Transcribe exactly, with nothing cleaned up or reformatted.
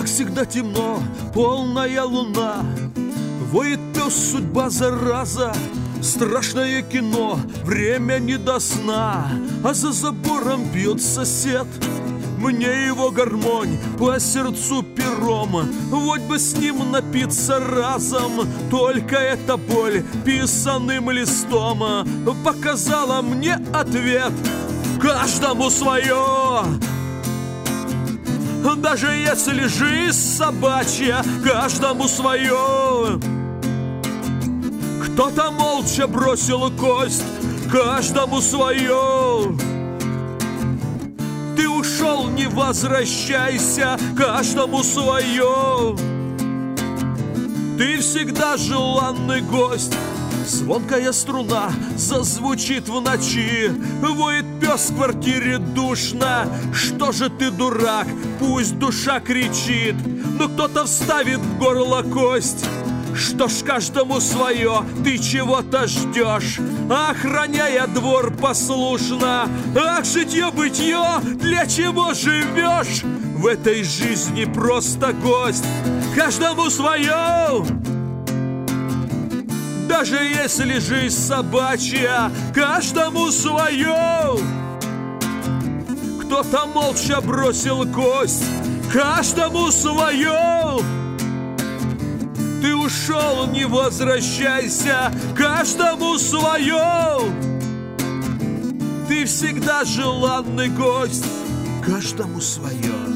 всегда темно, полная луна. Воет пес, судьба, зараза, страшное кино, время не до сна. А за забором бьет сосед, мне его гармонь по сердцу пером. Вот бы с ним напиться разом, только эта боль писаным листом показала мне ответ: каждому свое. Даже если жизнь собачья, каждому свое. Кто-то молча бросил кость, каждому свое. Ты ушел, не возвращайся, каждому свое. Ты всегда желанный гость. Звонкая струна зазвучит в ночи. Воет пес в квартире душно. Что же ты, дурак, пусть душа кричит. Но кто-то вставит в горло кость. Что ж, каждому свое, ты чего-то ждешь, охраняя двор послушно. Ах, житье-бытье, для чего живешь? В этой жизни просто гость. Каждому свое. Даже если жизнь собачья, каждому свое. Кто-то молча бросил кость, каждому свое. Ты ушел, не возвращайся, каждому свое. Ты всегда желанный гость, каждому свое.